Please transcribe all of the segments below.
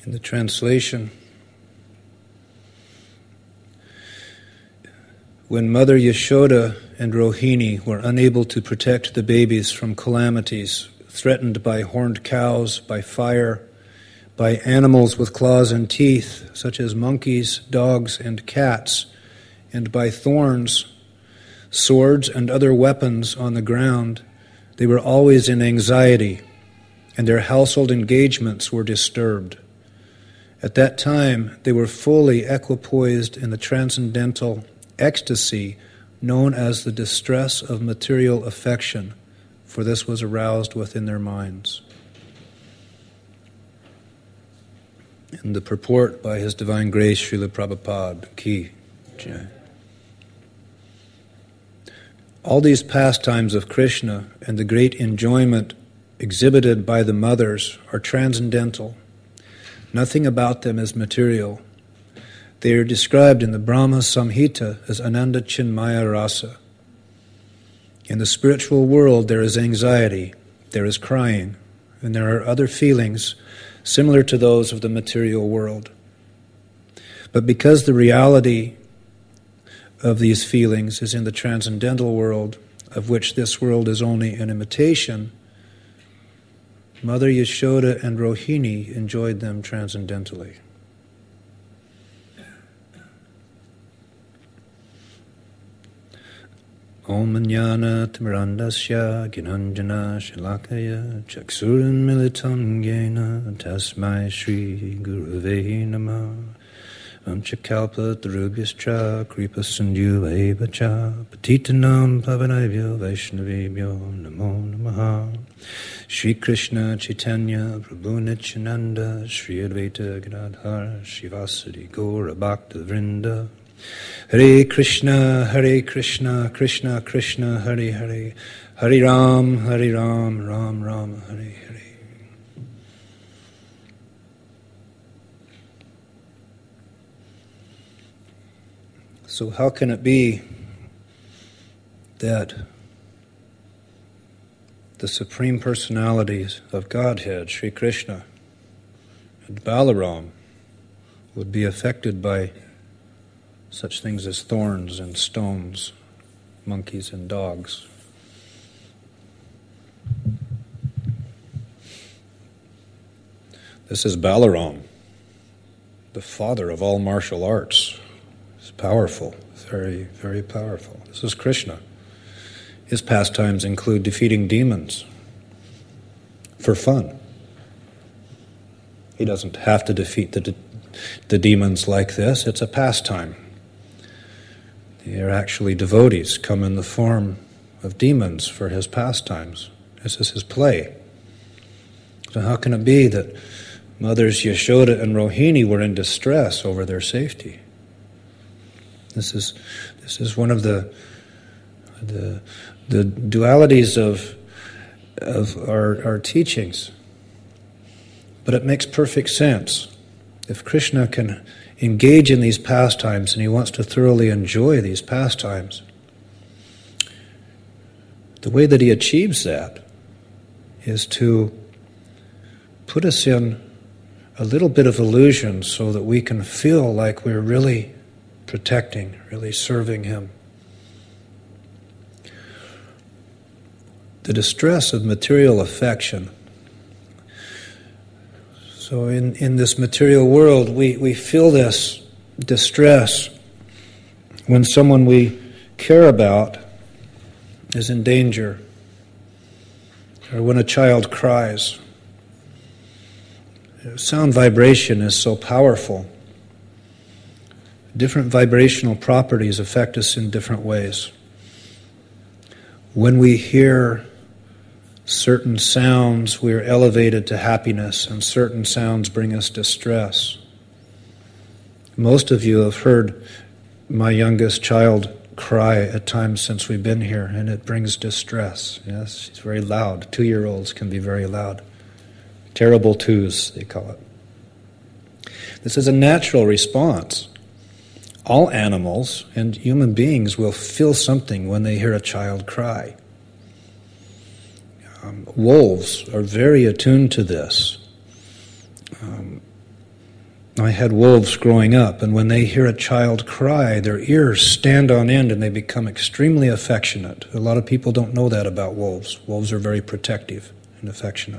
In the translation, when Mother Yashoda and Rohini were unable to protect the babies from calamities threatened by horned cows, by fire, by animals with claws and teeth, such as monkeys, dogs, and cats, and by thorns, swords, and other weapons on the ground, they were always in anxiety, and their household engagements were disturbed. At that time, they were fully equipoised in the transcendental ecstasy known as the distress of material affection, for this was aroused within their minds. In the purport by His Divine Grace, Srila Prabhupada, Ki Jai. All these pastimes of Krishna and the great enjoyment exhibited by the mothers are transcendental. Nothing about them is material. They are described in the Brahma Samhita as Ananda Chinmaya Rasa. In the spiritual world there is anxiety, there is crying, and there are other feelings similar to those of the material world. But because the reality of these feelings is in the transcendental world, of which this world is only an imitation, Mother Yashoda and Rohini enjoyed them transcendentally. Om Jnana Timirandasya Gnanjana Shalakaya Chaksuran Militam Yena Tasmai Shri Gurave Namah Amchakalpa Tarubhyascha Kripa Sindhu Evacha Patitanam Pavanavyo Vaishnavibhyo Namo Namaha Shri Krishna Chaitanya Prabhu Nityananda Shri Advaita Gadadhara Shivasadi Gaura Bhakta Vrinda Hare Krishna, Krishna Krishna, Hare Hare, Hare Ram, Ram Ram, Hare Hare. So how can it be that the Supreme Personalities of Godhead, Sri Krishna and Balaram, would be affected by such things as thorns and stones, monkeys and dogs? This is Balaram, the father of all martial arts. It's powerful, very, very powerful. This is Krishna. His pastimes include defeating demons for fun. He doesn't have to defeat the demons like this. It's a pastime. They are actually devotees, come in the form of demons for his pastimes. This is his play. So how can it be that Mothers Yashoda and Rohini were in distress over their safety? This is one of the dualities of our teachings. But it makes perfect sense. If Krishna can engage in these pastimes and he wants to thoroughly enjoy these pastimes, the way that he achieves that is to put us in a little bit of illusion so that we can feel like we're really protecting, really serving him. The distress of material affection. So in this material world, we feel this distress when someone we care about is in danger, or when a child cries. Sound vibration is so powerful. Different vibrational properties affect us in different ways. When we hear certain sounds, we are elevated to happiness, and certain sounds bring us distress. Most of you have heard my youngest child cry at times since we've been here, and it brings distress. Yes, she's very loud. 2-year-olds can be very loud. Terrible twos, they call it. This is a natural response. All animals and human beings will feel something when they hear a child cry. Wolves are very attuned to this. I had wolves growing up, and when they hear a child cry, their ears stand on end and they become extremely affectionate. A lot of people don't know that about wolves. Wolves are very protective and affectionate.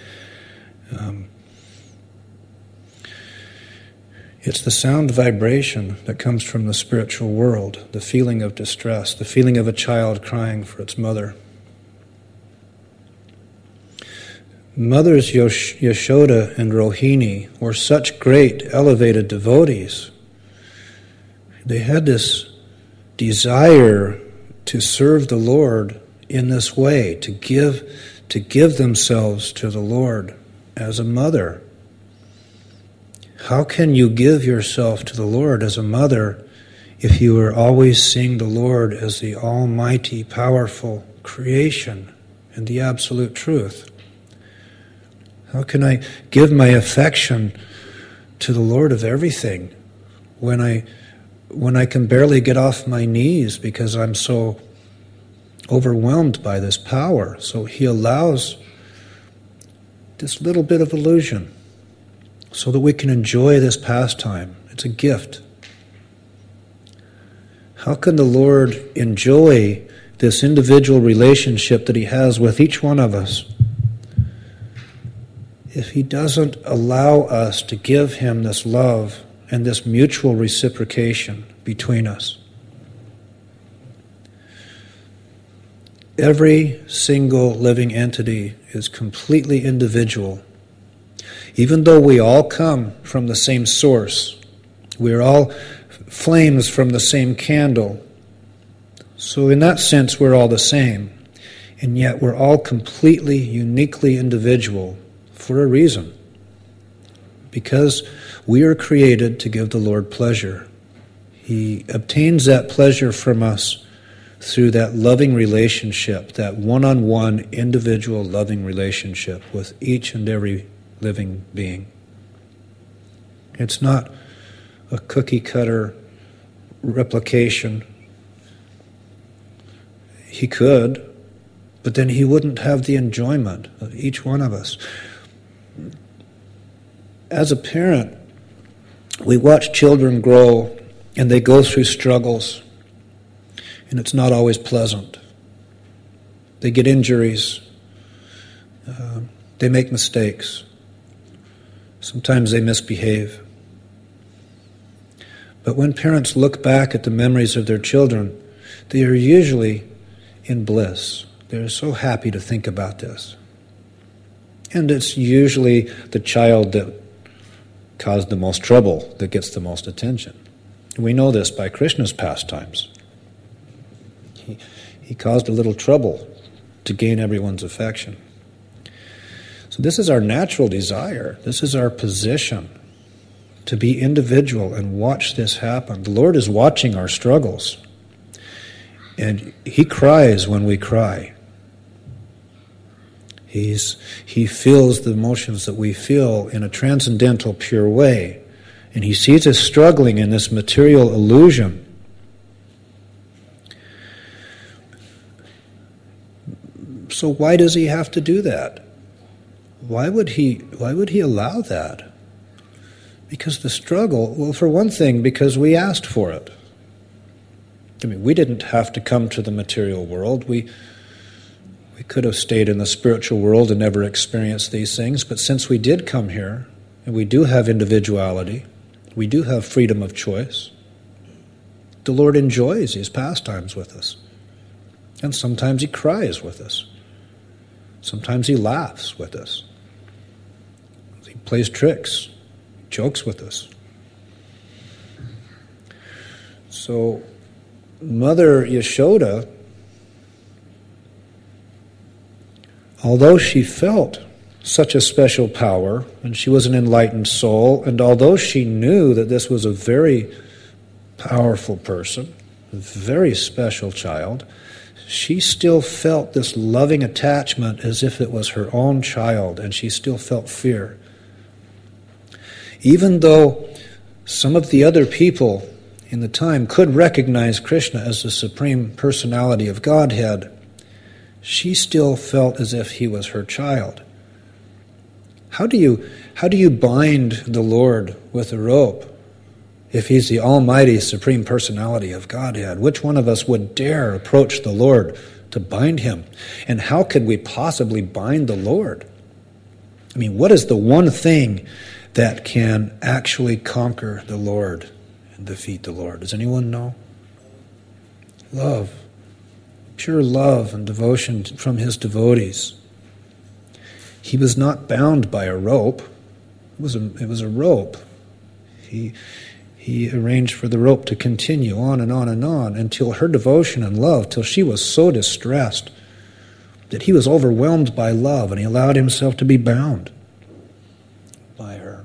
It's the sound vibration that comes from the spiritual world, the feeling of distress, the feeling of a child crying for its mother. Mothers Yashoda and Rohini were such great, elevated devotees. They had this desire to serve the Lord in this way, to give themselves to the Lord as a mother. How can you give yourself to the Lord as a mother if you are always seeing the Lord as the almighty, powerful creation and the absolute truth? How can I give my affection to the Lord of everything when I can barely get off my knees because I'm so overwhelmed by this power? So He allows this little bit of illusion so that we can enjoy this pastime. It's a gift. How can the Lord enjoy this individual relationship that He has with each one of us if He doesn't allow us to give Him this love and this mutual reciprocation between us? Every single living entity is completely individual. Even though we all come from the same source, we're all flames from the same candle. So in that sense, we're all the same. And yet we're all completely, uniquely individual for a reason. Because we are created to give the Lord pleasure. He obtains that pleasure from us through that loving relationship, that one-on-one individual loving relationship with each and every living being. It's not a cookie-cutter replication. He could, but then He wouldn't have the enjoyment of each one of us. As a parent, we watch children grow and they go through struggles, and it's not always pleasant. They get injuries. They make mistakes. Sometimes they misbehave. But when parents look back at the memories of their children, they are usually in bliss. They're so happy to think about this. And it's usually the child that caused the most trouble that gets the most attention. We know this by Krishna's pastimes. He caused a little trouble to gain everyone's affection. So this is our natural desire. This is our position, to be individual and watch this happen. The Lord is watching our struggles. And He cries when we cry. He feels the emotions that we feel in a transcendental, pure way. And He sees us struggling in this material illusion. So why does He have to do that? Why would He allow that? Because the struggle, well, for one thing, because we asked for it. I mean, we didn't have to come to the material world. We could have stayed in the spiritual world and never experienced these things, but since we did come here, and we do have individuality, we do have freedom of choice, the Lord enjoys His pastimes with us. And sometimes He cries with us. Sometimes He laughs with us. He plays tricks, jokes with us. So, Mother Yashoda, although she felt such a special power, and she was an enlightened soul, and although she knew that this was a very powerful person, a very special child, she still felt this loving attachment as if it was her own child, and she still felt fear. Even though some of the other people in the time could recognize Krishna as the Supreme Personality of Godhead, she still felt as if He was her child. How do you bind the Lord with a rope if he's the almighty supreme personality of Godhead? Which one of us would dare approach the Lord to bind him? And how could we possibly bind the Lord? I mean, what is the one thing that can actually conquer the Lord and defeat the Lord? Does anyone know? Love. Pure love and devotion from his devotees. He was not bound by a rope. It was a rope. He arranged for the rope to continue on and on and on until her devotion and love, till she was so distressed that he was overwhelmed by love and he allowed himself to be bound by her.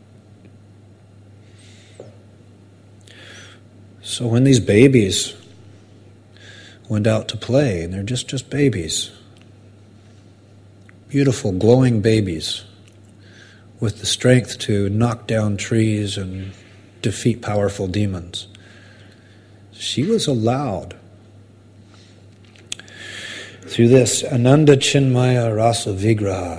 So when these babies went out to play, and they're just babies, beautiful, glowing babies with the strength to knock down trees and defeat powerful demons, she was allowed, through this Ananda Chinmaya Rasa Vigraha,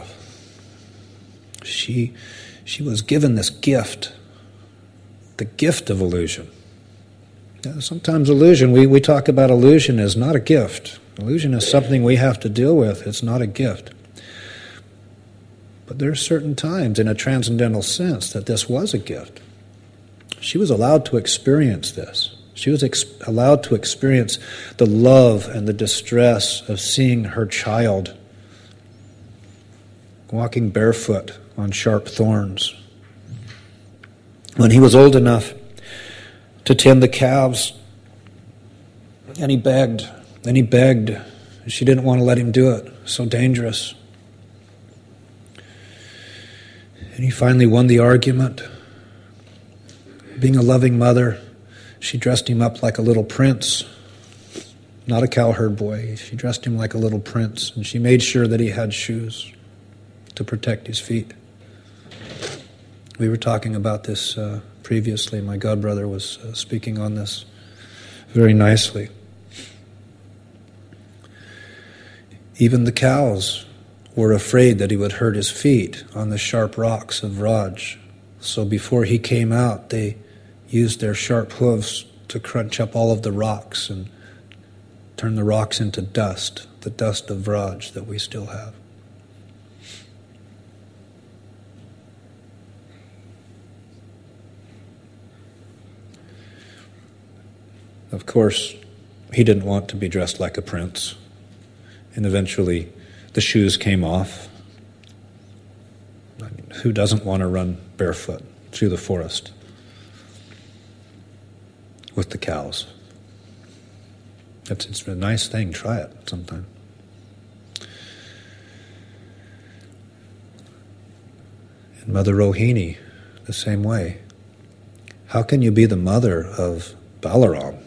she was given this gift, the gift of illusion. Sometimes illusion, we talk about illusion as not a gift. Illusion is something we have to deal with. It's not a gift. But there are certain times in a transcendental sense that this was a gift. She was allowed to experience this. She was allowed to experience the love and the distress of seeing her child walking barefoot on sharp thorns. When he was old enough to tend the calves, and he begged, and she didn't want to let him do it. So dangerous. And he finally won the argument. Being a loving mother, she dressed him up like a little prince, not a cowherd boy. She dressed him like a little prince, and she made sure that he had shoes to protect his feet. We were talking about this previously. My godbrother was speaking on this very nicely. Even the cows were afraid that he would hurt his feet on the sharp rocks of Vraj. So before he came out, they used their sharp hooves to crunch up all of the rocks and turn the rocks into dust, the dust of Vraj that we still have. Of course, he didn't want to be dressed like a prince, and eventually the shoes came off. I mean, who doesn't want to run barefoot through the forest with the cows? It's a nice thing. Try it sometime. And Mother Rohini, the same way. How can you be the mother of Balaram?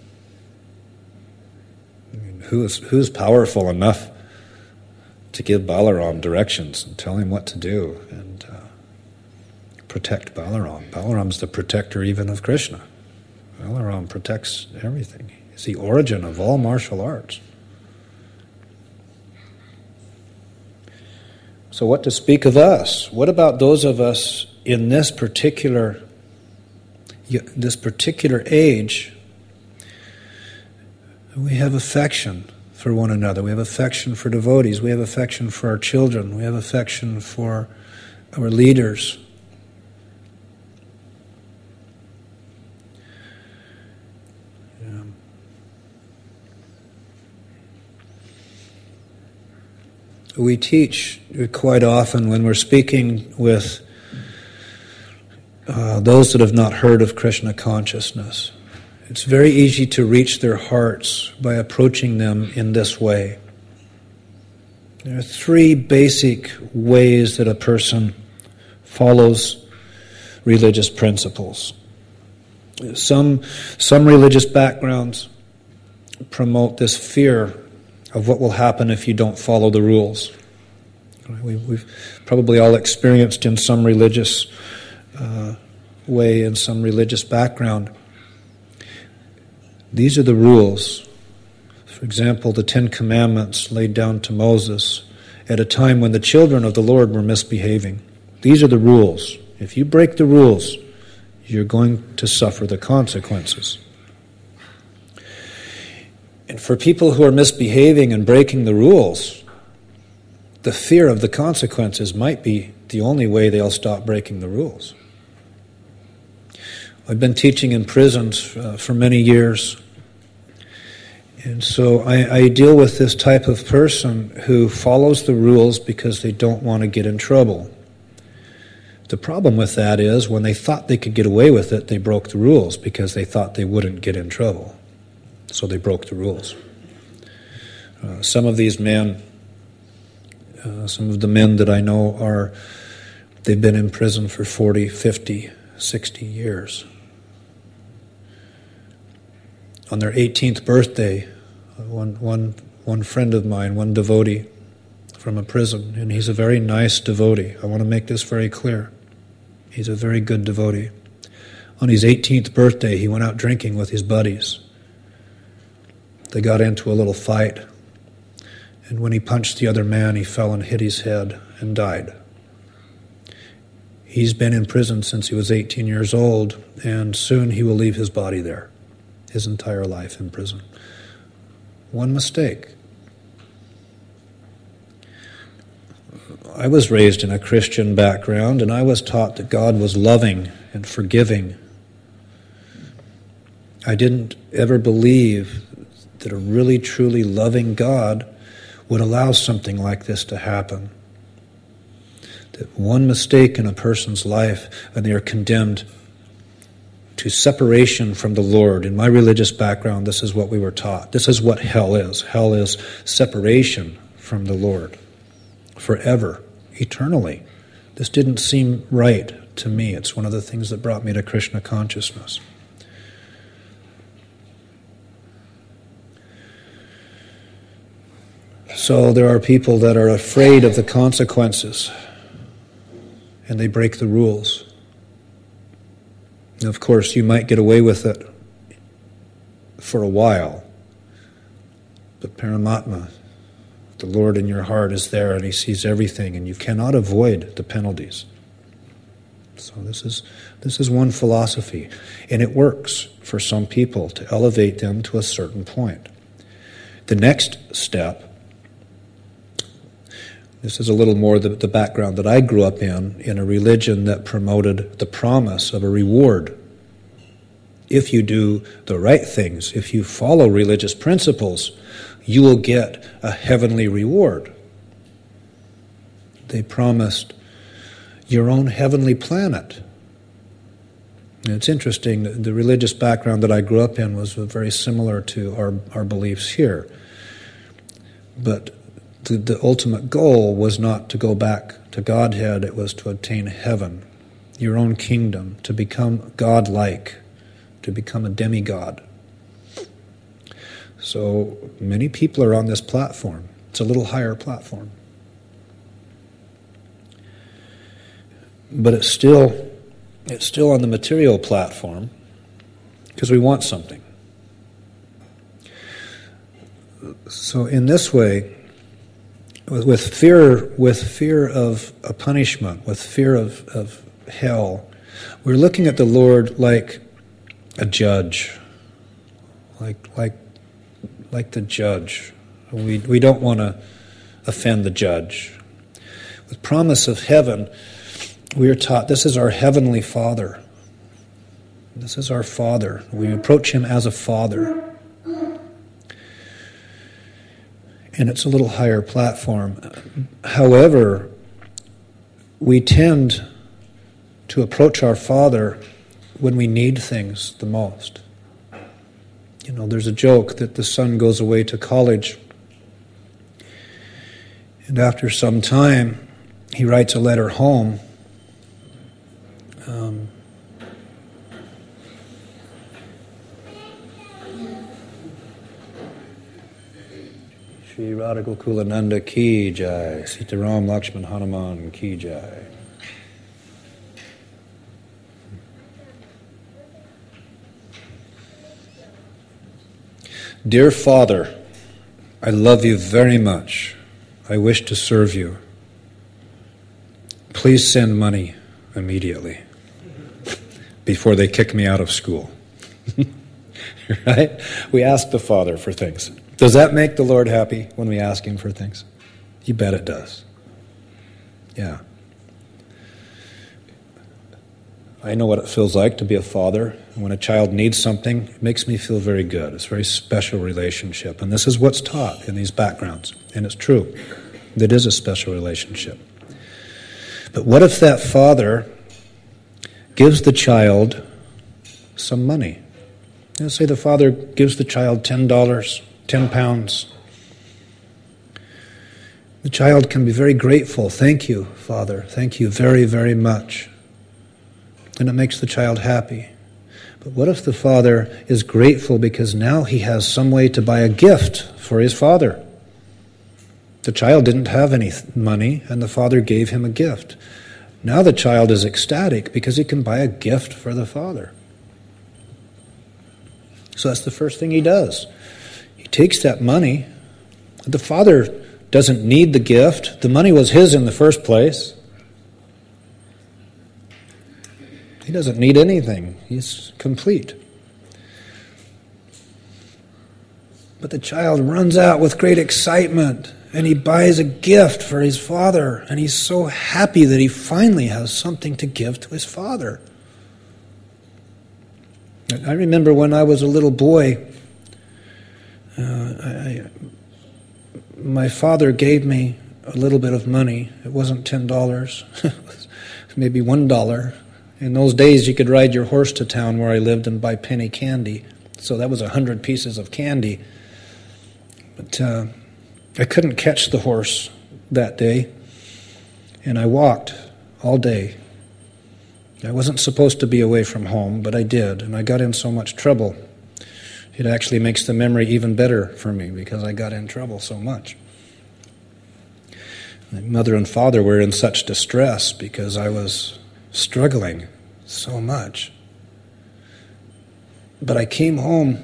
I mean, who's powerful enough to give Balaram directions and tell him what to do and protect Balaram? Balaram's the protector even of Krishna. Balaram protects everything. He's the origin of all martial arts. So what to speak of us? What about those of us in this particular age? We have affection for one another. We have affection for devotees. We have affection for our children. We have affection for our leaders. We teach quite often when we're speaking with those that have not heard of Krishna consciousness. It's very easy to reach their hearts by approaching them in this way. There are three basic ways that a person follows religious principles. Some religious backgrounds promote this fear of what will happen if you don't follow the rules. We've probably all experienced in some religious way, in some religious background. These are the rules. For example, the 10 Commandments laid down to Moses at a time when the children of the Lord were misbehaving. These are the rules. If you break the rules, you're going to suffer the consequences. And for people who are misbehaving and breaking the rules, the fear of the consequences might be the only way they'll stop breaking the rules. I've been teaching in prisons for many years, and so I deal with this type of person who follows the rules because they don't want to get in trouble. The problem with that is when they thought they could get away with it, they broke the rules because they thought they wouldn't get in trouble. So they broke the rules. Some of these men, some of the men that I know they've been in prison for 40, 50, 60 years. On their 18th birthday, one friend of mine, one devotee from a prison, and he's a very nice devotee. I want to make this very clear. He's a very good devotee. On his 18th birthday, he went out drinking with his buddies. They got into a little fight, and when he punched the other man, he fell and hit his head and died. He's been in prison since he was 18 years old, and soon he will leave his body there, his entire life in prison. One mistake. I was raised in a Christian background, and I was taught that God was loving and forgiving. I didn't ever believe that a really, truly loving God would allow something like this to happen. That one mistake in a person's life, and they are condemned to separation from the Lord. In my religious background, this is what we were taught. This is what hell is. Hell is separation from the Lord. Forever, eternally. This didn't seem right to me. It's one of the things that brought me to Krishna consciousness. So there are people that are afraid of the consequences, and they break the rules. And of course, you might get away with it for a while, but Paramatma, the Lord in your heart, is there, and He sees everything, and you cannot avoid the penalties. So this is one philosophy, and it works for some people to elevate them to a certain point. The next step, this is a little more the background that I grew up in a religion that promoted the promise of a reward. If you do the right things, if you follow religious principles, you will get a heavenly reward. They promised your own heavenly planet. And it's interesting, the religious background that I grew up in was very similar to our beliefs here. But the ultimate goal was not to go back to Godhead, it was to attain heaven, your own kingdom, to become God-like, to become a demigod. So many people are on this platform. It's a little higher platform. But it's still on the material platform because we want something. So in this way, with fear of a punishment, with fear of hell, we're looking at the Lord like a judge, like the judge. We don't want to offend the judge. With promise of heaven, we are taught this is our heavenly Father. This is our Father. We approach Him as a Father. And it's a little higher platform. However, we tend to approach our Father when we need things the most. You know, there's a joke that the son goes away to college, and after some time, he writes a letter home. Shri Radha Gokulananda ki jai, Sitaram Lakshman Hanuman ki jai. Dear Father, I love you very much. I wish to serve you. please send money immediately before they kick me out of school. Right? We ask the Father for things. Does that make the Lord happy when we ask Him for things? You bet it does. Yeah. I know what it feels like to be a father. When a child needs something, it makes me feel very good. It's a very special relationship. And this is what's taught in these backgrounds. And it's true. It is a special relationship. But what if that father gives the child some money? Let's say the father gives the child $10, 10 pounds. The child can be very grateful. Thank you, Father. Thank you very, very much. And it makes the child happy. But what if the father is grateful because now he has some way to buy a gift for his father? The child didn't have any money, and the father gave him a gift. Now the child is ecstatic because he can buy a gift for the father. So that's the first thing he does. He takes that money. The father doesn't need the gift. The money was his in the first place. He doesn't need anything. He's complete. But the child runs out with great excitement, and he buys a gift for his father, and he's so happy that he finally has something to give to his father. I remember when I was a little boy, my father gave me a little bit of money. It wasn't $10. It was maybe $1. In those days, you could ride your horse to town where I lived and buy penny candy. So that was 100 pieces of candy. But I couldn't catch the horse that day, and I walked all day. I wasn't supposed to be away from home, but I did, and I got in so much trouble. It actually makes the memory even better for me because I got in trouble so much. My mother and father were in such distress because I was struggling so much. But I came home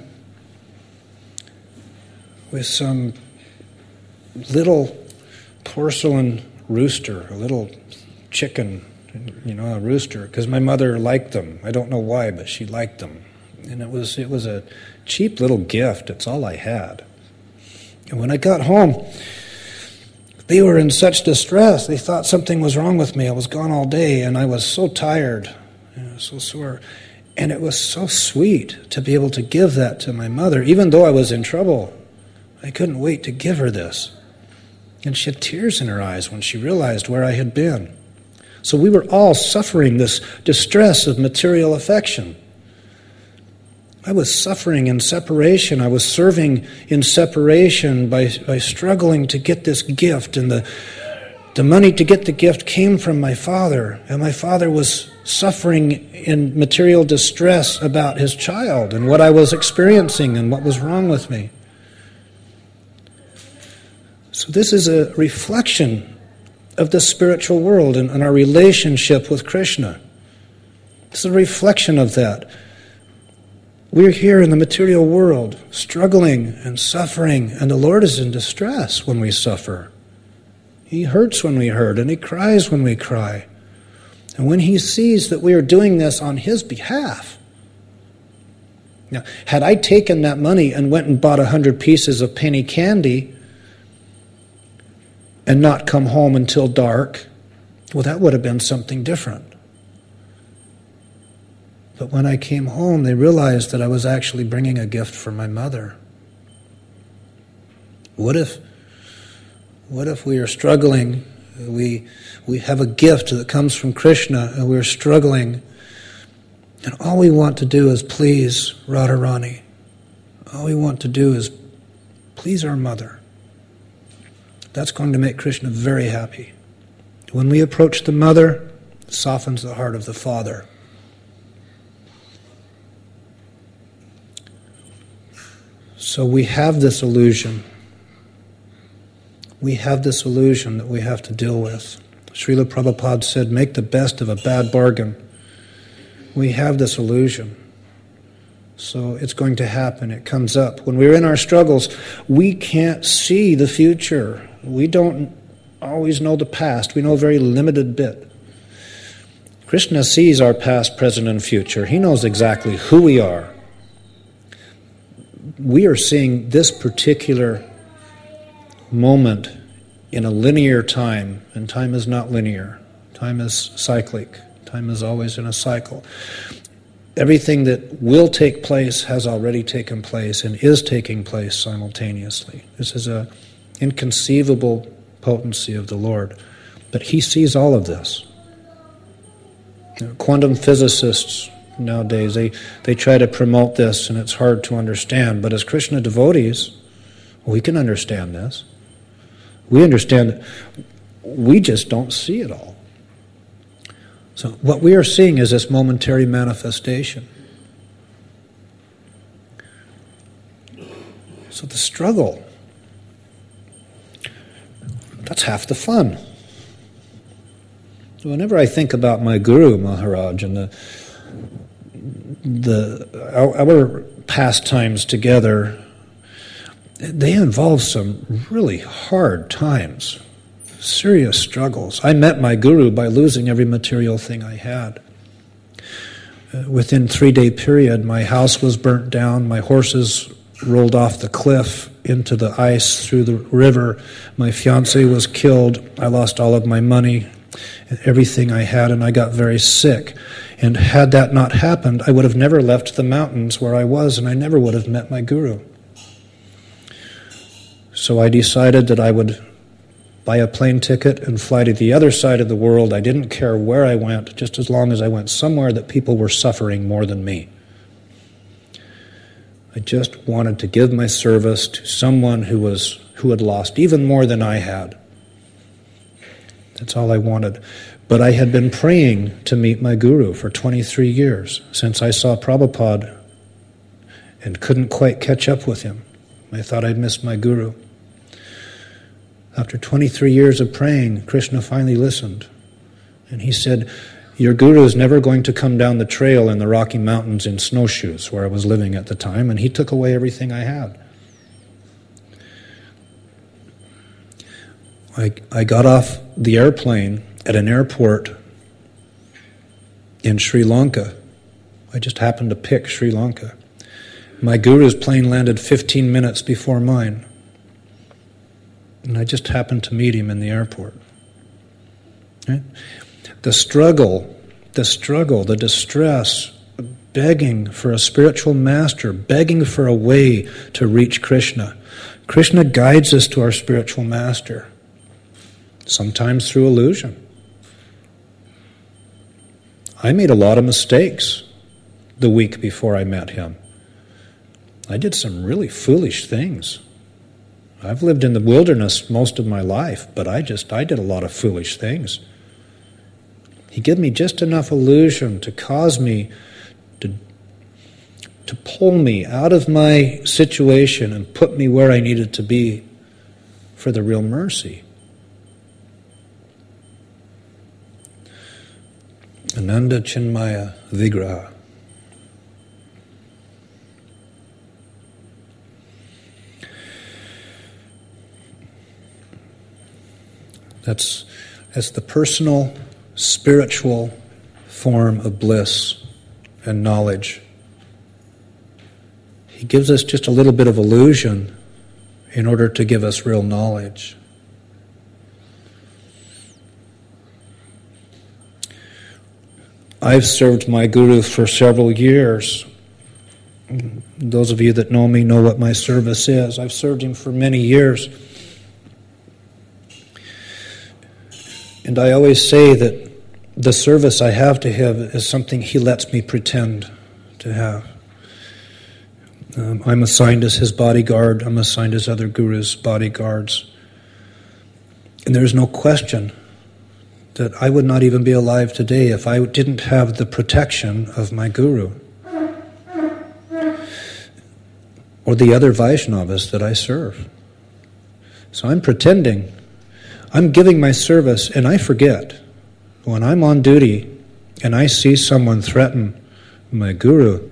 with some little porcelain rooster, a little chicken, a rooster, because my mother liked them. I don't know why, but she liked them. And it was a cheap little gift. It's all I had. And when I got home, they were in such distress. They thought something was wrong with me. I was gone all day, and I was so tired, so sore. And it was so sweet to be able to give that to my mother, even though I was in trouble. I couldn't wait to give her this. And she had tears in her eyes when she realized where I had been. So we were all suffering this distress of material affection. I was suffering in separation. I was serving in separation by struggling to get this gift. And the money to get the gift came from my father. And my father was suffering in material distress about his child and what I was experiencing and what was wrong with me. So this is a reflection of the spiritual world and our relationship with Krishna. It's a reflection of that. We're here in the material world, struggling and suffering, and the Lord is in distress when we suffer. He hurts when we hurt, and He cries when we cry. And when He sees that we are doing this on His behalf. Now, had I taken that money and went and bought 100 pieces of penny candy and not come home until dark, well, that would have been something different. But when I came home, they realized that I was actually bringing a gift for my mother. What if we are struggling, we have a gift that comes from Krishna, and we're struggling, and all we want to do is please Radharani. All we want to do is please our mother. That's going to make Krishna very happy. When we approach the mother, it softens the heart of the father. So we have this illusion. We have this illusion that we have to deal with. Srila Prabhupada said, make the best of a bad bargain. We have this illusion. So it's going to happen. It comes up. When we're in our struggles, we can't see the future. We don't always know the past. We know a very limited bit. Krishna sees our past, present, and future. He knows exactly who we are. We are seeing this particular moment in a linear time, and time is not linear. Time is cyclic. Time is always in a cycle. Everything that will take place has already taken place and is taking place simultaneously. This is an inconceivable potency of the Lord. But He sees all of this. Quantum physicists nowadays, they try to promote this, and it's hard to understand. But as Krishna devotees, we can understand this. We understand, we just don't see it all. So what we are seeing is this momentary manifestation. So the struggle, that's half the fun. Whenever I think about my Guru Maharaj and our pastimes together, they involve some really hard times, serious struggles. I met my Guru by losing every material thing I had. Within 3-day period, my house was burnt down, my horses rolled off the cliff into the ice through the river, my fiancé was killed, I lost all of my money, everything I had, and I got very sick. And had that not happened, I would have never left the mountains where I was, and I never would have met my Guru. So I decided that I would buy a plane ticket and fly to the other side of the world. I didn't care where I went, just as long as I went somewhere that people were suffering more than me. I just wanted to give my service to someone who had lost even more than I had. That's all I wanted. But I had been praying to meet my Guru for 23 years, since I saw Prabhupada and couldn't quite catch up with him. I thought I'd missed my Guru. After 23 years of praying, Krishna finally listened. And he said, your Guru is never going to come down the trail in the Rocky Mountains in snowshoes, where I was living at the time, and he took away everything I had. I got off the airplane at an airport in Sri Lanka. I just happened to pick Sri Lanka. My Guru's plane landed 15 minutes before mine. And I just happened to meet him in the airport. Right? The struggle, the distress, begging for a spiritual master, begging for a way to reach Krishna. Krishna guides us to our spiritual master, sometimes through illusion. I made a lot of mistakes the week before I met him. I did some really foolish things. I've lived in the wilderness most of my life, but I did a lot of foolish things. He gave me just enough illusion to cause me to pull me out of my situation and put me where I needed to be for the real mercy. Ananda Chinmaya Vigraha. That's the personal, spiritual form of bliss and knowledge. He gives us just a little bit of illusion in order to give us real knowledge. I've served my Guru for several years. Those of you that know me know what my service is. I've served him for many years. And I always say that the service I have to him is something he lets me pretend to have. I'm assigned as his bodyguard. I'm assigned as other gurus' bodyguards. And there's no question that I would not even be alive today if I didn't have the protection of my Guru or the other Vaishnavas that I serve. So I'm pretending. I'm giving my service, and I forget. When I'm on duty and I see someone threaten my Guru,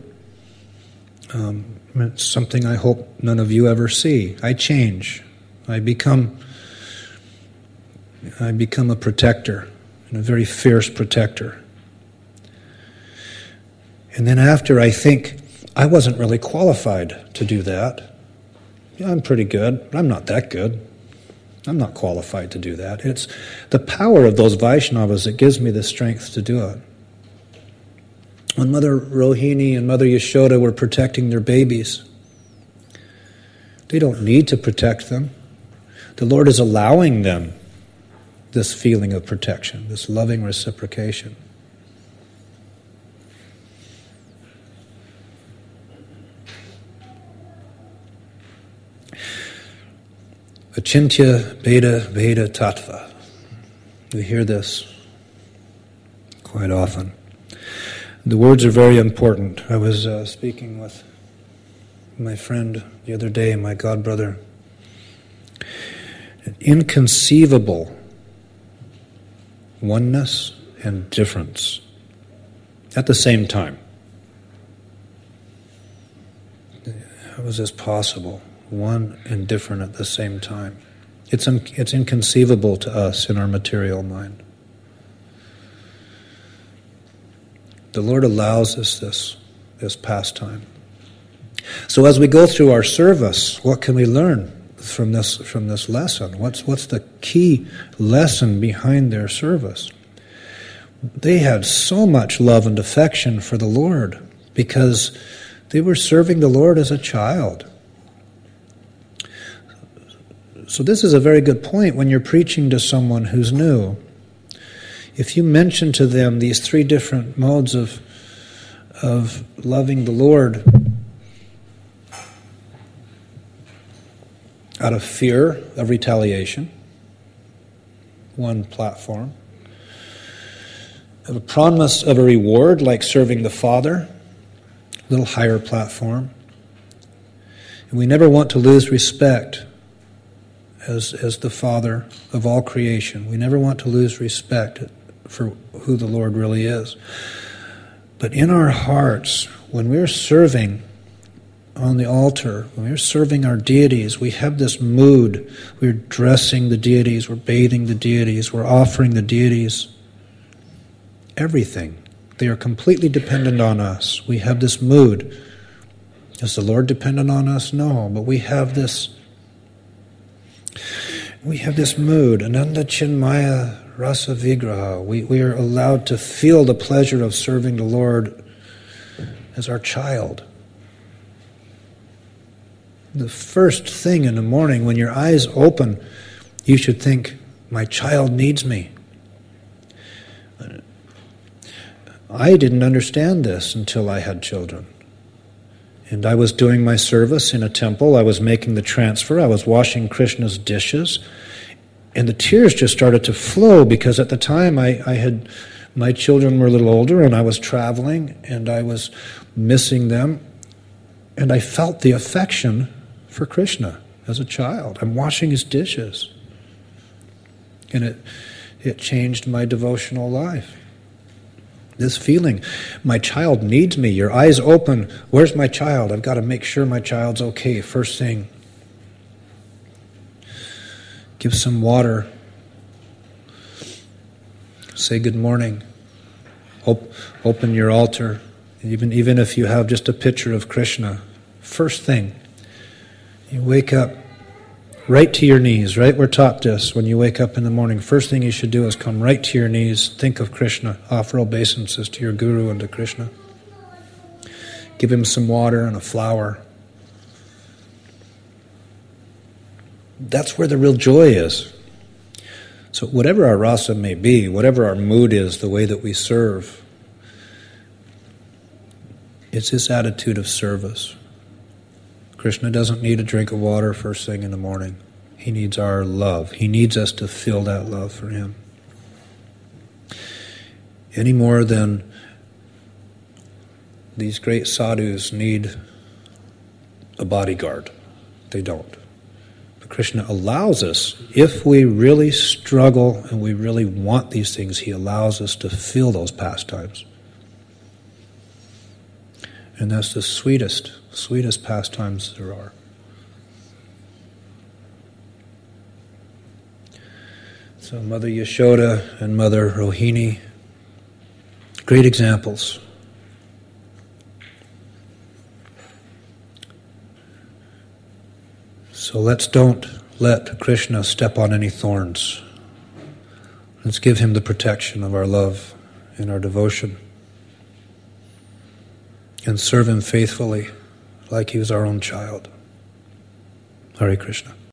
it's something I hope none of you ever see. I change. I become a protector, and a very fierce protector. And then after, I think, I wasn't really qualified to do that. Yeah, I'm pretty good, but I'm not that good. I'm not qualified to do that. It's the power of those Vaishnavas that gives me the strength to do it. When Mother Rohini and Mother Yashoda were protecting their babies, they don't need to protect them. The Lord is allowing them this feeling of protection, this loving reciprocation. Achintya Bheda Bheda Tattva. We hear this quite often. The words are very important. I was speaking with my friend the other day, my godbrother. Inconceivable oneness and difference at the same time. How is this possible? One and different at the same time. It's inconceivable to us in our material mind. The Lord allows us this pastime. So as we go through our service, what can we learn from this lesson? What's the key lesson behind their service? They had so much love and affection for the Lord because they were serving the Lord as a child. So this is a very good point when you're preaching to someone who's new. If you mention to them these three different modes of loving the Lord out of fear of retaliation, one platform, of a promise of a reward like serving the Father, a little higher platform, and we never want to lose respect as the Father of all creation. We never want to lose respect for who the Lord really is. But in our hearts, when we're serving on the altar, when we're serving our deities, we have this mood. We're dressing the deities, we're bathing the deities, we're offering the deities everything. They are completely dependent on us. We have this mood. Is the Lord dependent on us? No, but we have this mood, Ananda Chinmaya Rasa Vigraha. We are allowed to feel the pleasure of serving the Lord as our child. The first thing in the morning, when your eyes open, you should think, my child needs me. I didn't understand this until I had children. And I was doing my service in a temple. I was making the transfer. I was washing Krishna's dishes. And the tears just started to flow because at the time my children were a little older and I was traveling and I was missing them. And I felt the affection for Krishna as a child. I'm washing his dishes. And it changed my devotional life. This feeling, my child needs me. Your eyes open. Where's my child? I've got to make sure my child's okay. First thing. Give some water. Say good morning. Open your altar. Even if you have just a picture of Krishna. First thing. You wake up right to your knees, right? We're taught this when you wake up in the morning. First thing you should do is come right to your knees, think of Krishna, offer obeisances to your Guru and to Krishna. Give him some water and a flower. That's where the real joy is. So whatever our rasa may be, whatever our mood is, the way that we serve, it's this attitude of service. Krishna doesn't need a drink of water first thing in the morning. He needs our love. He needs us to feel that love for him. Any more than these great sadhus need a bodyguard. They don't. But Krishna allows us, if we really struggle and we really want these things, he allows us to feel those pastimes. And that's the sweetest pastimes there are. So Mother Yashoda and Mother Rohini, great examples. So don't let Krishna step on any thorns. Let's give him the protection of our love and our devotion, and serve him faithfully like he was our own child. Hare Krishna.